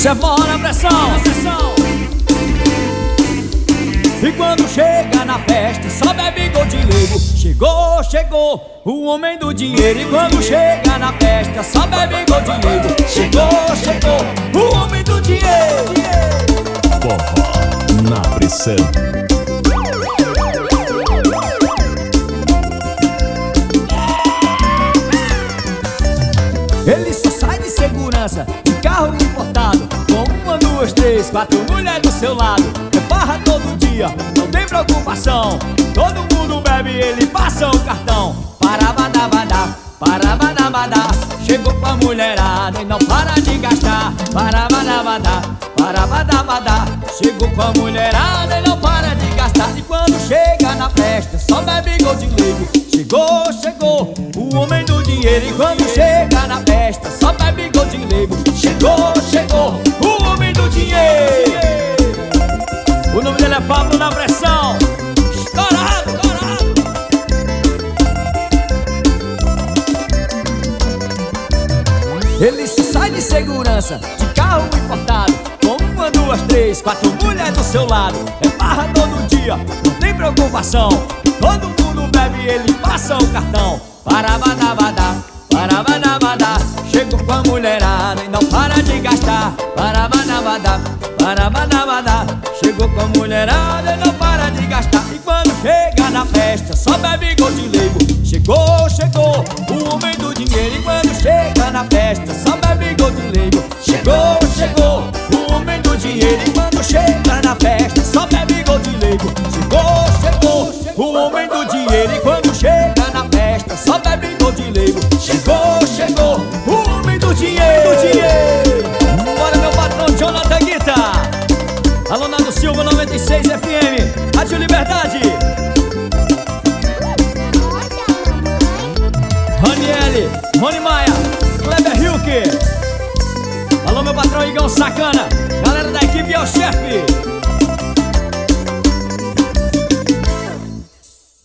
Isso é forró na pressão. E quando chega na festa só bebe gol de leigo. Chegou, chegou o homem do dinheiro. E quando chega na festa só bebe gol de leigo. Chegou, chegou o homem do dinheiro. Forró na pressão. Ele só sai de segurança, de carro importado, com 1, 2, 3, 4 mulheres do seu lado. É farra todo dia, não tem preocupação. Todo mundo bebe, ele passa o cartão. Parabadabadá, parabadabadá. Chegou com a mulherada e não para de gastar. Parabadabadá, parabadabadá. Chegou com a mulherada e não para de gastar. E quando chega na festa só bebe gol de leigo. Chegou, chegou o homem do dinheiro. E quando chega na festa só bebe gol de leigo. Chegou, chegou o homem do dinheiro. O nome dele é Pablo na pressão. Estourado, estourado. Ele só sai de segurança, de carro importado, com 1, 2, 3, 4 mulheres do seu lado. É farra todo dia, não tem preocupação. Todo mundo bebe, ele passa o cartão. Parabadabadá, parabadabadá. Chegou com a mulherada e não para de gastar. Parabadabadá, parabadabadá. Chegou com a mulherada e não para de gastar. E quando chega na festa só bebe gol de leigo. Chegou, chegou o homem do dinheiro. E quando chega na festa só bebe gol de leigo. Chegou, chegou o homem do dinheiro. E quando chega na festa só bebe gol de leigo. Chegou, chegou o homem do dinheiro. E quando chega na festa só bebe gol de leigo. Chegou, chegou o homem do dinheiro. Bora meu patrão Jonathan Guitar. Alô Nando Silva 96 FM, Rádio Liberdade. Raniele, Rony Maia, Kleber Hilke. Alô meu patrão Igão Sacana.